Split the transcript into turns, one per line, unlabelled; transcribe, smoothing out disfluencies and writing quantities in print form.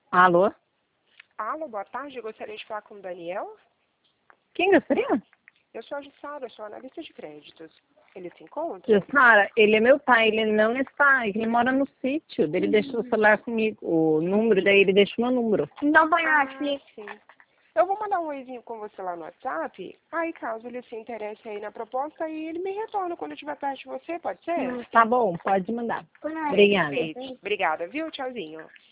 Alô?
Alô, boa tarde. Eu gostaria de falar com o Daniel.
Quem gostaria?
Eu sou a Jussara, sou analista de créditos. Ele se encontra?
Jussara, ele é meu pai, ele não está, ele mora no sítio, ele deixou o celular comigo, o número, daí ele deixou meu número.
Não põe
Ah,
aqui.
sim. Eu vou mandar um oizinho com você lá no WhatsApp. Aí, caso ele se interesse aí na proposta, aí ele me retorna quando eu estiver perto de você, pode ser?
Tá bom, pode mandar.
Põe aqui.
Obrigada.
Perfeito. Obrigada, viu? Tchauzinho.